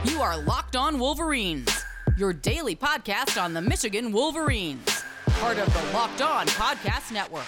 You are Locked On Wolverines, your daily podcast on the Michigan Wolverines, part of the Locked On Podcast Network.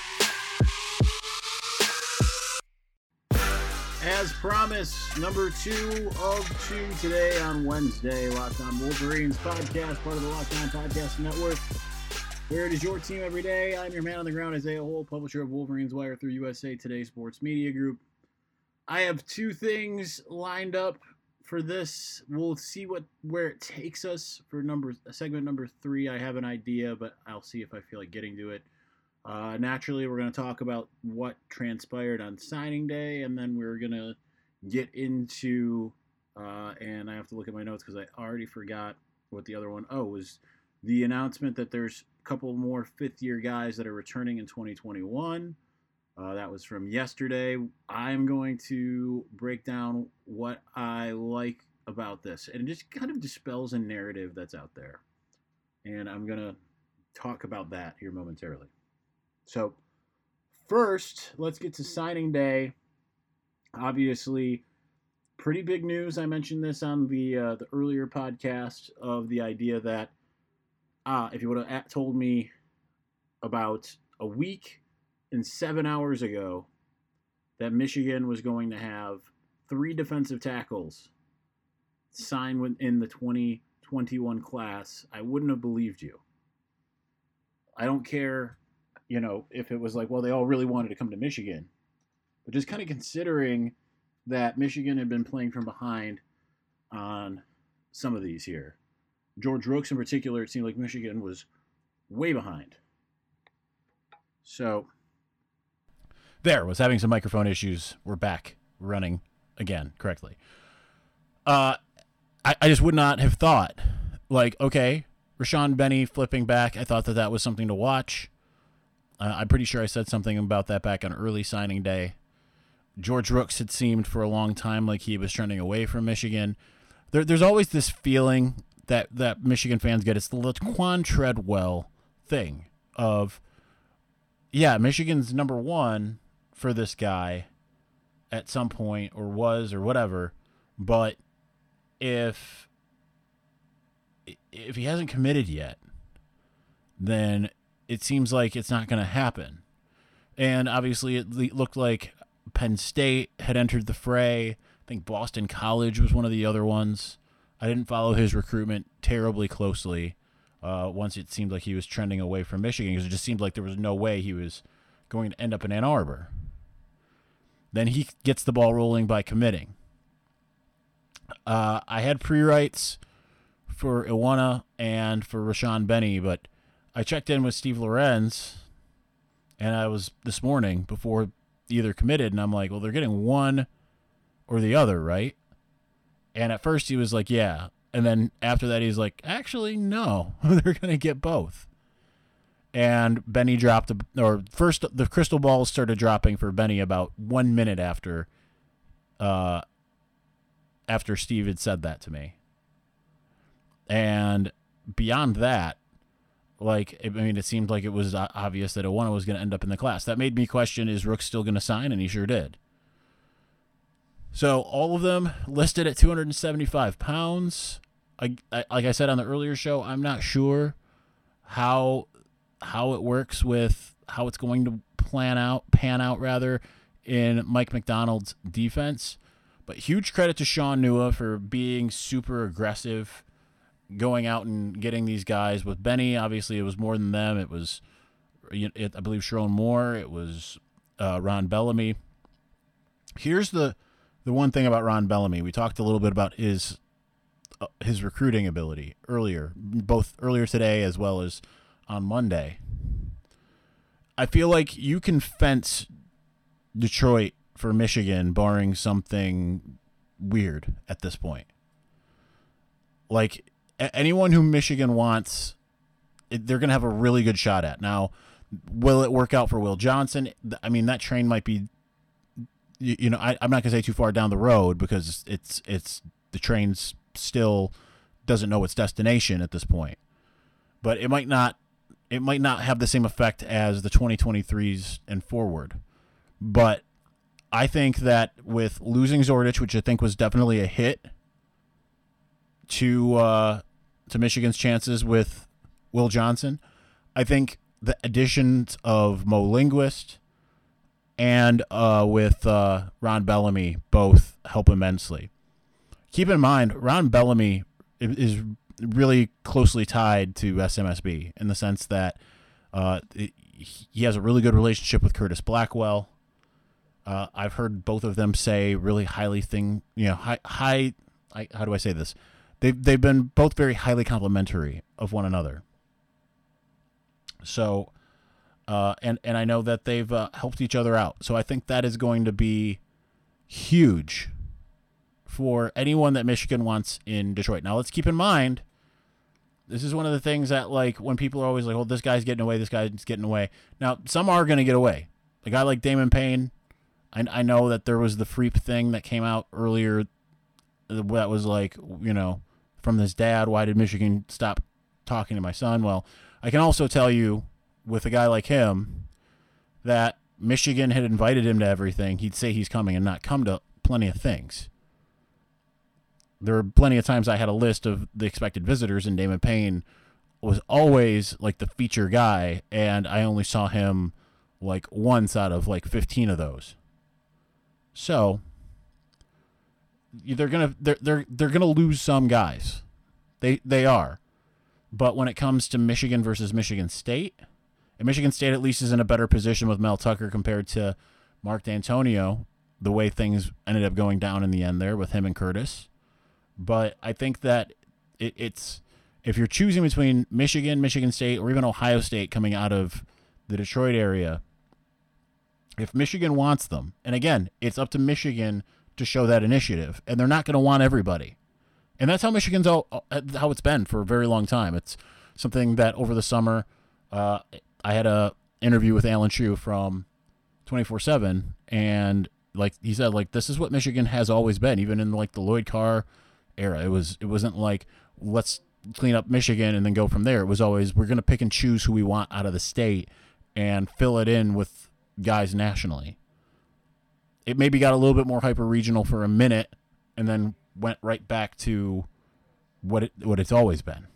As promised, number 2 of 2 today on Wednesday, Locked On Wolverines podcast, part of the Locked On Podcast Network, where it is your team every day. I'm your man on the ground, Isaiah Hole, publisher of Wolverines Wire through USA Today Sports Media Group. I have 2 things lined up for this. We'll see where it takes us for segment number 3. I have an idea, but I'll see if I feel like getting to it. Naturally, we're going to talk about what transpired on signing day, and then we're going to get into, and I have to look at my notes because I already forgot what the other one, was the announcement that there's a couple more fifth-year guys that are returning in 2021. That was from yesterday. I'm going to break down what I like about this, and it just kind of dispels a narrative that's out there. And I'm going to talk about that here momentarily. So first, let's get to signing day. Obviously, pretty big news. I mentioned this on the earlier podcast of the idea that if you would have told me about a week and 7 hours ago that Michigan was going to have 3 defensive tackles signed within the 2021 class, I wouldn't have believed you. I don't care, if it was like, well, they all really wanted to come to Michigan. But just kind of considering that Michigan had been playing from behind on some of these here. George Rooks in particular, it seemed like Michigan was way behind. So was having some microphone issues. We're back running again correctly. I just would not have thought, okay, Rashawn Benny flipping back. I thought that was something to watch. I'm pretty sure I said something about that back on early signing day. George Rooks had seemed for a long time like he was trending away from Michigan. There's always this feeling that Michigan fans get. It's the Laquan Treadwell thing of, Michigan's number 1 for this guy at some point, or was, or whatever. But if he hasn't committed yet, then it seems like it's not going to happen. And obviously it looked like Penn State had entered the fray. I think Boston College was one of the other ones. I didn't follow his recruitment terribly closely once it seemed like he was trending away from Michigan, because it just seemed like there was no way he was going to end up in Ann Arbor. Then he gets the ball rolling by committing. I had pre-writes for Iwana and for Rashawn Benny, but I checked in with Steve Lorenz, and I was this morning before either committed, and I'm like, well, they're getting one or the other, right? And at first he was like, yeah. And then after that, he's like, actually, no, they're going to get both. And Benny dropped, first the crystal balls started dropping for Benny about 1 minute after Steve had said that to me. And beyond that, it seemed like it was obvious that Iwana was going to end up in the class. That made me question, is Rooks still going to sign? And he sure did. So all of them listed at 275 pounds. Like I said on the earlier show, I'm not sure how it works with how it's going to pan out in Mike Macdonald's defense. But huge credit to Sean Nua for being super aggressive, going out and getting these guys. With Benny, obviously it was more than them. It was, I believe, Sharon Moore. It was Ron Bellamy. Here's the one thing about Ron Bellamy. We talked a little bit about his recruiting ability both earlier today as well as on Monday. I feel like you can fence Detroit for Michigan barring something weird at this point. Anyone who Michigan wants, they're going to have a really good shot at. Now, will it work out for Will Johnson? I mean, that train might be, I'm not going to say too far down the road, because it's the train's still doesn't know its destination at this point. But it might not have the same effect as the 2023s and forward. But I think that with losing Zordich, which I think was definitely a hit, to Michigan's chances with Will Johnson. I think the additions of Mo Linguist and with Ron Bellamy both help immensely. Keep in mind, Ron Bellamy is really closely tied to SMSB in the sense that he has a really good relationship with Curtis Blackwell. I've heard both of them say really highly how do I say this? They've been both very highly complimentary of one another. So, and I know that they've helped each other out. So I think that is going to be huge for anyone that Michigan wants in Detroit. Now, let's keep in mind, this is one of the things that, like, when people are always like, well, this guy's getting away, this guy's getting away. Now, some are going to get away. A guy like Damon Payne, I know that there was the Freep thing that came out earlier that was like, from his dad, why did Michigan stop talking to my son? Well, I can also tell you, with a guy like him, that Michigan had invited him to everything. He'd say he's coming and not come to plenty of things. There were plenty of times I had a list of the expected visitors, and Damon Payne was always like the feature guy, and I only saw him like once out of like 15 of those. So they're gonna lose some guys. They are. But when it comes to Michigan versus Michigan State, and Michigan State at least is in a better position with Mel Tucker compared to Mark D'Antonio, the way things ended up going down in the end there with him and Curtis. But I think that it's if you're choosing between Michigan, Michigan State, or even Ohio State coming out of the Detroit area, if Michigan wants them, and again, it's up to Michigan to show that initiative, and they're not going to want everybody. And that's how Michigan's how it's been for a very long time. It's something that over the summer, I had a interview with Alan Chew from 24/7, and like he said, like this is what Michigan has always been, even in like the Lloyd Carr era. It wasn't like let's clean up Michigan and then go from there. It was always we're going to pick and choose who we want out of the state and fill it in with guys nationally. It maybe got a little bit more hyper regional for a minute, and then went right back to what it's always been.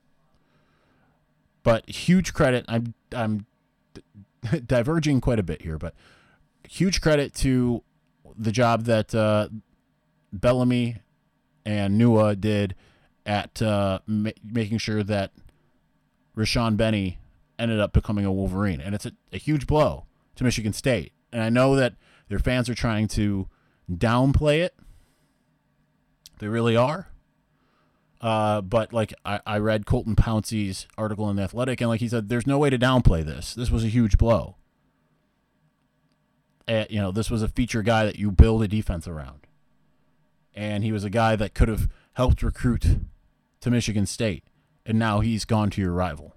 But huge credit. I'm diverging quite a bit here, but huge credit to the job that Bellamy and Nua did at making sure that Rashawn Benny ended up becoming a Wolverine. And it's a huge blow to Michigan State. And I know that their fans are trying to downplay it. They really are. But like I read Colton Pouncey's article in The Athletic, and like he said, there's no way to downplay this. This was a huge blow. This was a feature guy that you build a defense around. And he was a guy that could have helped recruit to Michigan State, and now he's gone to your rival.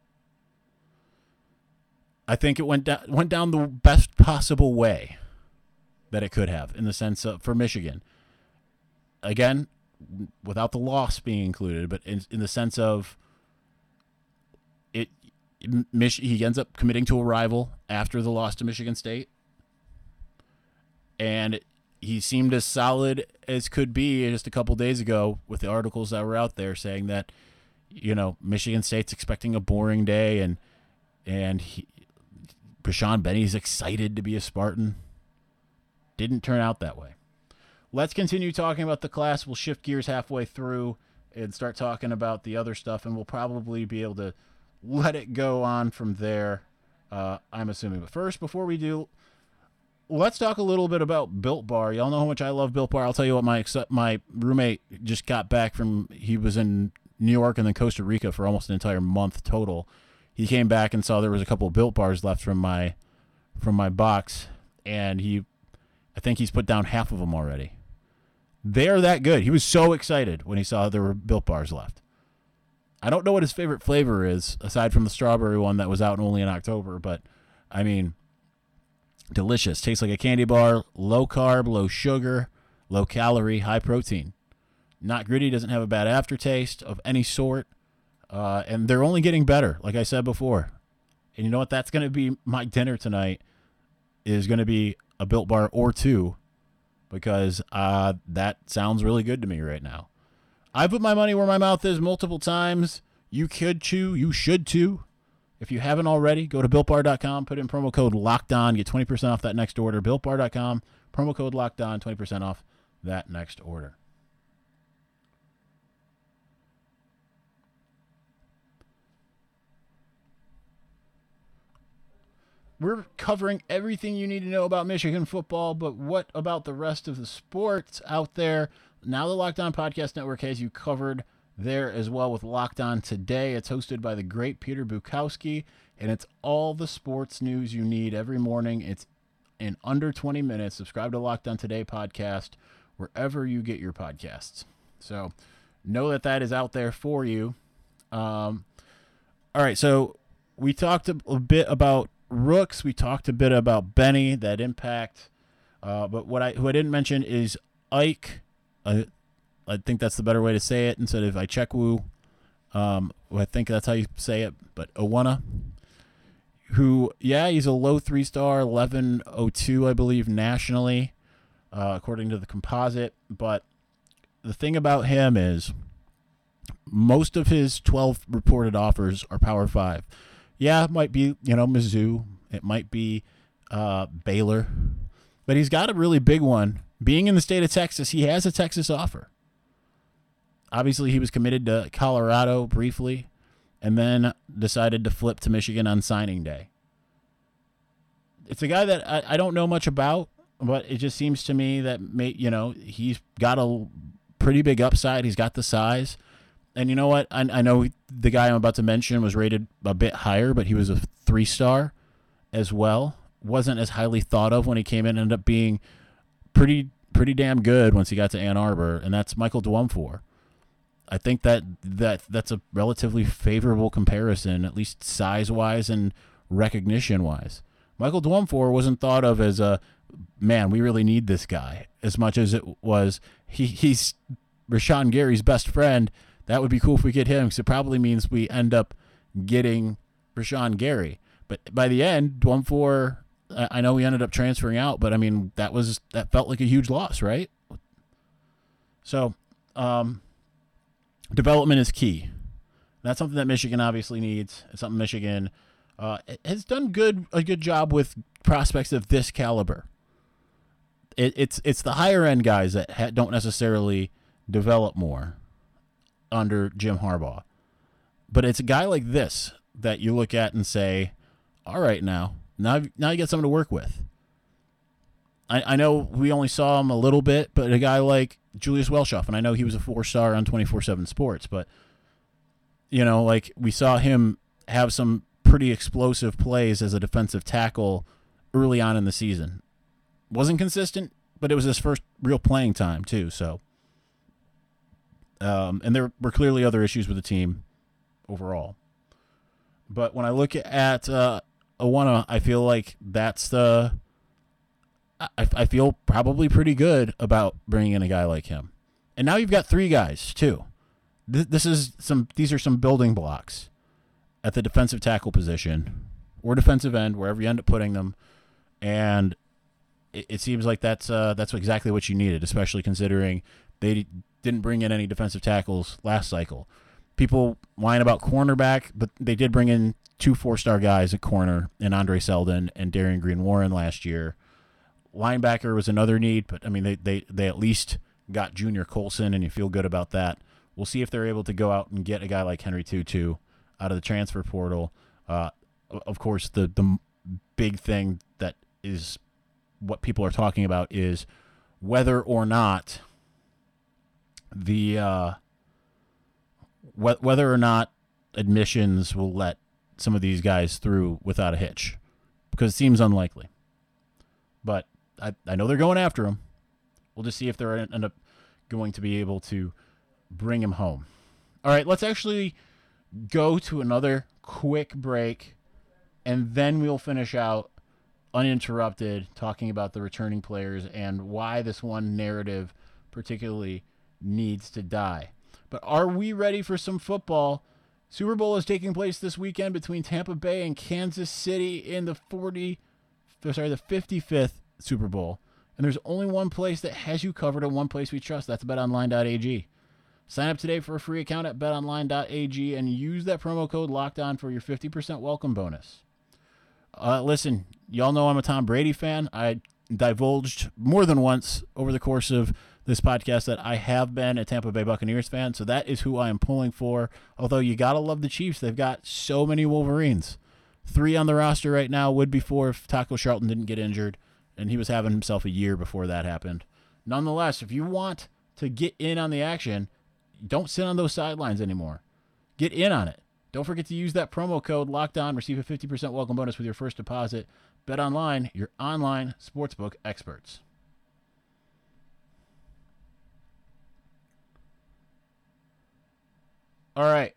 I think it went down the best possible way that it could have, in the sense of for Michigan. Again, without the loss being included, but in the sense of it, he ends up committing to a rival after the loss to Michigan State, and he seemed as solid as could be just a couple days ago with the articles that were out there saying that, Michigan State's expecting a boring day, and Rashawn Benny's excited to be a Spartan. Didn't turn out that way. Let's continue talking about the class. We'll shift gears halfway through and start talking about the other stuff, and we'll probably be able to let it go on from there, I'm assuming. But first, before we do, let's talk a little bit about Built Bar. Y'all know how much I love Built Bar. I'll tell you what, my roommate just got back he was in New York and then Costa Rica for almost an entire month total. He came back and saw there was a couple of Built Bars left from my box, and I think he's put down half of them already. They're that good. He was so excited when he saw there were Built Bars left. I don't know what his favorite flavor is, aside from the strawberry one that was out only in October, but, I mean, delicious. Tastes like a candy bar, low carb, low sugar, low calorie, high protein. Not gritty, doesn't have a bad aftertaste of any sort, and they're only getting better, like I said before. And you know what? That's going to be my dinner tonight, is going to be a Built Bar or two, because that sounds really good to me right now. I put my money where my mouth is multiple times. You could too. You should too. If you haven't already, go to BuiltBar.com, put in promo code LOCKEDON, get 20% off that next order. BuiltBar.com, promo code LOCKEDON, 20% off that next order. We're covering everything you need to know about Michigan football, but what about the rest of the sports out there? Now the Locked On Podcast Network has you covered there as well with Locked On Today. It's hosted by the great Peter Bukowski, and it's all the sports news you need every morning. It's in under 20 minutes. Subscribe to Locked On Today podcast wherever you get your podcasts. So know that is out there for you. All right, so we talked a bit about Rooks. We talked a bit about Benny, that impact. But who I didn't mention is Ike. I think that's the better way to say it instead of Ichekwu. I think that's how you say it. But Owana, who, he's a low 3-star, 1102, I believe, nationally, according to the composite. But the thing about him is most of his 12 reported offers are Power 5. Yeah, it might be, Mizzou. It might be Baylor. But he's got a really big one. Being in the state of Texas, he has a Texas offer. Obviously, he was committed to Colorado briefly and then decided to flip to Michigan on signing day. It's a guy that I don't know much about, but it just seems to me that, he's got a pretty big upside. He's got the size. And you know what? I know the guy I'm about to mention was rated a bit higher, but he was a 3-star as well. Wasn't as highly thought of when he came in. Ended up being pretty damn good once he got to Ann Arbor, and that's Michael Dwumfour. I think that's a relatively favorable comparison, at least size-wise and recognition-wise. Michael Dwumfour wasn't thought of as man, we really need this guy, as much as it was he's Rashawn Gary's best friend. That would be cool if we get him, because it probably means we end up getting Rashawn Gary. But by the end, Dwumfour, I know he ended up transferring out, but I mean that felt like a huge loss, right? So, development is key. That's something that Michigan obviously needs. It's something Michigan has done a good job with prospects of this caliber. It's the higher end guys that don't necessarily develop more under Jim Harbaugh. But it's a guy like this that you look at and say, all right, now you got something to work with. I know we only saw him a little bit, but a guy like Julius Welshoff, and I know he was a 4-star on 24/7 Sports, but, we saw him have some pretty explosive plays as a defensive tackle early on in the season. Wasn't consistent, but it was his first real playing time, too, so... and there were clearly other issues with the team overall. But when I look at Owana, I feel like I feel probably pretty good about bringing in a guy like him. And now you've got 3 guys, too. These are some building blocks at the defensive tackle position or defensive end, wherever you end up putting them. And it seems like that's exactly what you needed, especially considering they didn't bring in any defensive tackles last cycle. People whine about cornerback, but they did bring in 2 4-star guys at corner in Andre Selden and Darian Green-Warren last year. Linebacker was another need, but I mean they at least got Junior Colson, and you feel good about that. We'll see if they're able to go out and get a guy like Henry Tutu out of the transfer portal. Of course, the big thing that is what people are talking about is whether or not whether or not admissions will let some of these guys through without a hitch, because it seems unlikely. But I know they're going after him. We'll just see if they're end up going to be able to bring him home. All right, let's actually go to another quick break, and then we'll finish out uninterrupted talking about the returning players and why this one narrative particularly needs to die. But are we ready for some football? Super Bowl is taking place this weekend between Tampa Bay and Kansas City in the 55th Super Bowl. And there's only one place that has you covered and one place we trust. That's betonline.ag. Sign up today for a free account at betonline.ag and use that promo code LOCKEDON for your 50% welcome bonus. Listen, y'all know I'm a Tom Brady fan. I divulged more than once over the course of this podcast that I have been a Tampa Bay Buccaneers fan, so that is who I am pulling for. Although you got to love the Chiefs. They've got so many Wolverines. 3 on the roster right now, would be 4 if Taco Charlton didn't get injured, and he was having himself a year before that happened. Nonetheless, if you want to get in on the action, don't sit on those sidelines anymore. Get in on it. Don't forget to use that promo code LOCKEDON. Receive a 50% welcome bonus with your first deposit. BetOnline, your online sportsbook experts. All right.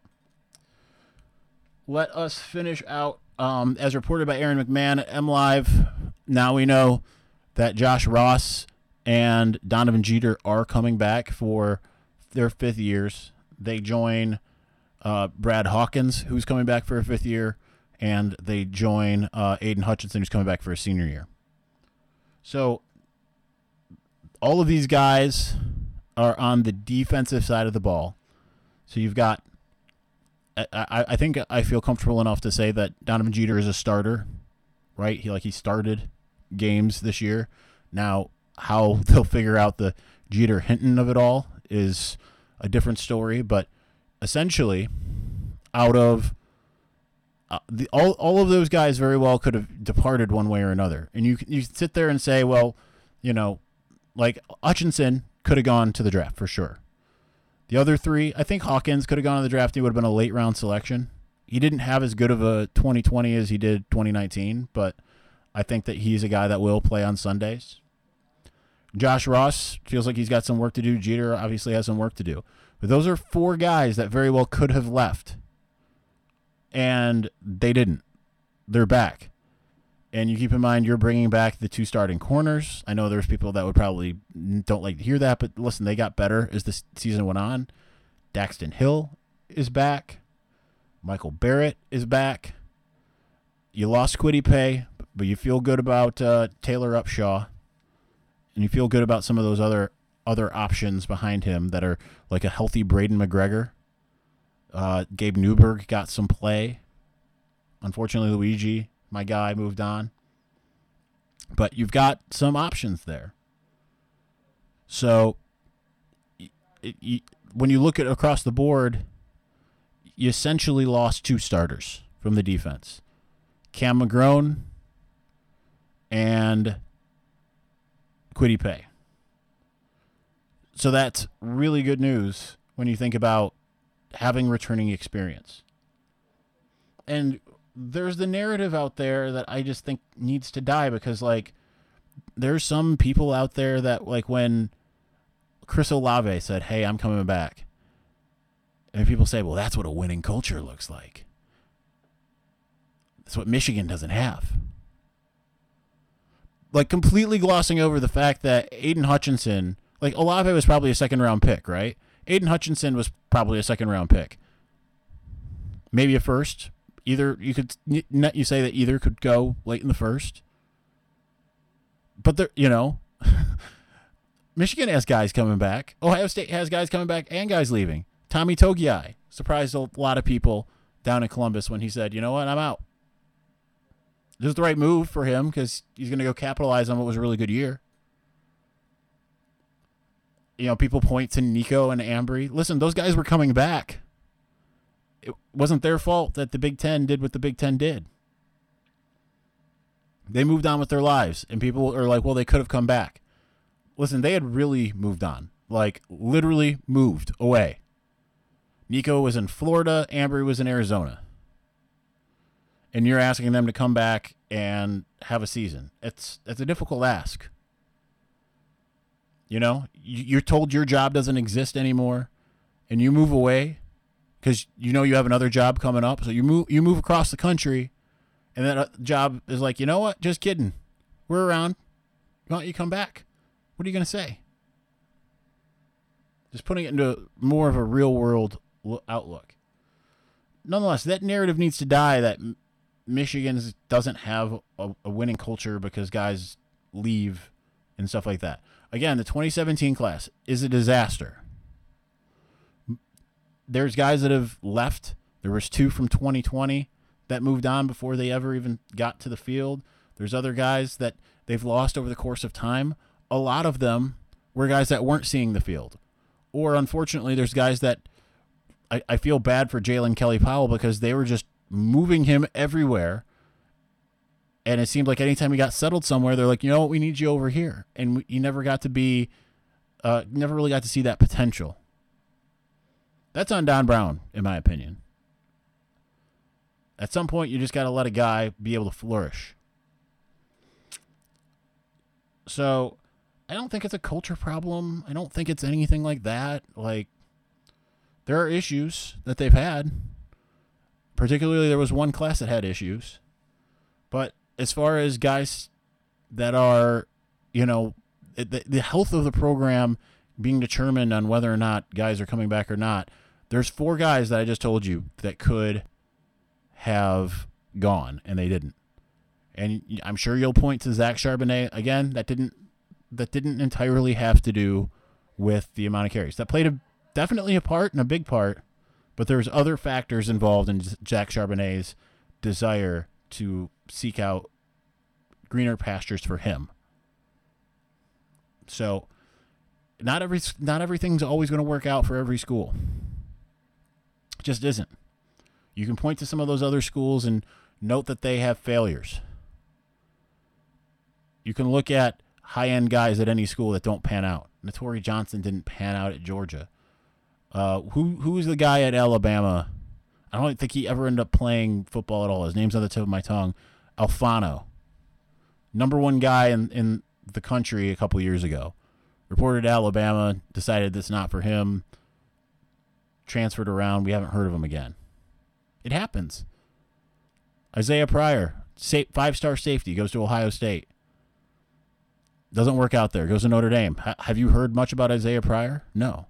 Let us finish out. As reported by Aaron McMahon at MLive, now we know that Josh Ross and Donovan Jeter are coming back for their 5th years. They join Brad Hawkins, who's coming back for a 5th year, and they join Aiden Hutchinson, who's coming back for a senior year. So all of these guys are on the defensive side of the ball. So you've got, I think I feel comfortable enough to say that Donovan Jeter is a starter, right? He started games this year. Now, how they'll figure out the Jeter Hinton of it all is a different story, but essentially, out of all of those guys very well could have departed one way or another. And you sit there and say, well, like Hutchinson could have gone to the draft for sure. The other 3, I think Hawkins could have gone to the draft. He would have been a late-round selection. He didn't have as good of a 2020 as he did 2019, but I think that he's a guy that will play on Sundays. Josh Ross feels like he's got some work to do. Jeter obviously has some work to do. But those are 4 guys that very well could have left, and they didn't. They're back. And you keep in mind you're bringing back the 2 starting corners. I know there's people that would probably don't like to hear that, but listen, they got better as the season went on. Daxton Hill is back. Michael Barrett is back. You lost Kwity Paye, but you feel good about Taylor Upshaw. And you feel good about some of those other options behind him that are like a healthy Braden McGregor. Gabe Newberg got some play. Unfortunately, Luigi, my guy, moved on. But you've got some options there. So when you look at across the board, you essentially lost 2 starters from the defense. Cam McGrone and Kwity Paye. So that's really good news when you think about having returning experience. And there's the narrative out there that I just think needs to die because, like, there's some people out there that, like, when Chris Olave said, hey, I'm coming back, and people say, well, that's what a winning culture looks like. That's what Michigan doesn't have. Like, completely glossing over the fact that Aiden Hutchinson, like, Olave was probably a second-round pick, right? Aiden Hutchinson was probably a second-round pick. Maybe a first. Either you say that either could go late in the first. But Michigan has guys coming back. Ohio State has guys coming back and guys leaving. Tommy Togiai surprised a lot of people down in Columbus when he said, you know what, I'm out. This is the right move for him because he's going to go capitalize on what was a really good year. People point to Nico and Ambry. Listen, those guys were coming back. It wasn't their fault that the Big Ten did what the Big Ten did. They moved on with their lives, and people are like, well, they could have come back. Listen, they had really moved on. Like, literally moved away. Nico was in Florida. Ambry was in Arizona. And you're asking them to come back and have a season. It's a difficult ask. You're told your job doesn't exist anymore, and you move away because you have another job coming up. So you move across the country, and that job is like, you know what? Just kidding. We're around. Why don't you come back? What are you going to say? Just putting it into more of a real-world outlook. Nonetheless, that narrative needs to die that Michigan doesn't have a winning culture because guys leave and stuff like that. Again, the 2017 class is a disaster. there's guys that have left. There was 2 from 2020 that moved on before they ever even got to the field. There's other guys that they've lost over the course of time. A lot of them were guys that weren't seeing the field. Or unfortunately, there's guys that I feel bad for Jalen Kelly-Powell because they were just moving him everywhere. And it seemed like anytime he got settled somewhere, they're like, you know what, we need you over here. And he never got to be, never really got to see that potential. That's on Don Brown, in my opinion. At some point, you just got to let a guy be able to flourish. So, I don't think it's a culture problem. I don't think it's anything like that. Like, there are issues that they've had. Particularly, there was one class that had issues. But as far as guys that are, you know, the health of the program being determined on whether or not guys are coming back or not, there's 4 guys that I just told you that could have gone, and they didn't. And I'm sure you'll point to Zach Charbonnet again. That didn't entirely have to do with the amount of carries. That played definitely a part and a big part, but there's other factors involved in Zach Charbonnet's desire to seek out greener pastures for him. So, not everything's always going to work out for every school. It just isn't. You can point to some of those other schools and note that they have failures. You can look at high-end guys at any school that don't pan out. Notori Johnson didn't pan out at Georgia. Who is the guy at Alabama? I don't think he ever ended up playing football at all. His name's on the tip of my tongue. Alfano. Number 1 guy in the country a couple years ago. Reported to Alabama, decided that's not for him. Transferred around. We haven't heard of him again. It happens. Isaiah Pryor, 5-star safety, goes to Ohio State. Doesn't work out there. Goes to Notre Dame. Have you heard much about Isaiah Pryor? No.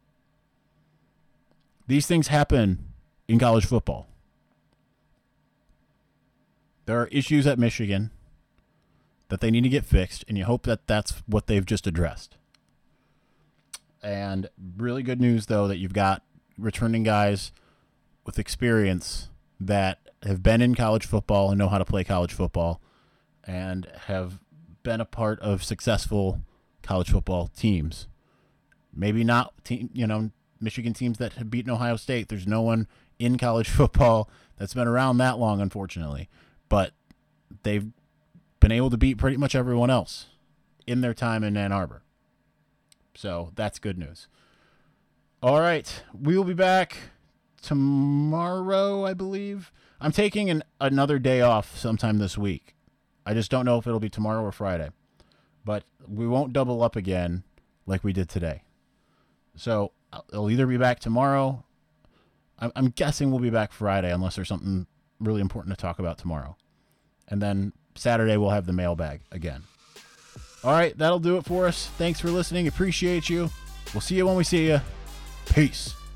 These things happen in college football. There are issues at Michigan that they need to get fixed, and you hope that that's what they've just addressed. And really good news, though, that you've got returning guys with experience that have been in college football and know how to play college football and have been a part of successful college football teams. Maybe not Michigan teams that have beaten Ohio State. There's no one in college football that's been around that long, unfortunately. But they've been able to beat pretty much everyone else in their time in Ann Arbor. So that's good news. All right. We will be back tomorrow, I believe. I'm taking another day off sometime this week. I just don't know if it'll be tomorrow or Friday. But we won't double up again like we did today. So I'll either be back tomorrow. I'm guessing we'll be back Friday unless there's something really important to talk about tomorrow. And then Saturday we'll have the mailbag again. All right, that'll do it for us. Thanks for listening. Appreciate you. We'll see you when we see you. Peace.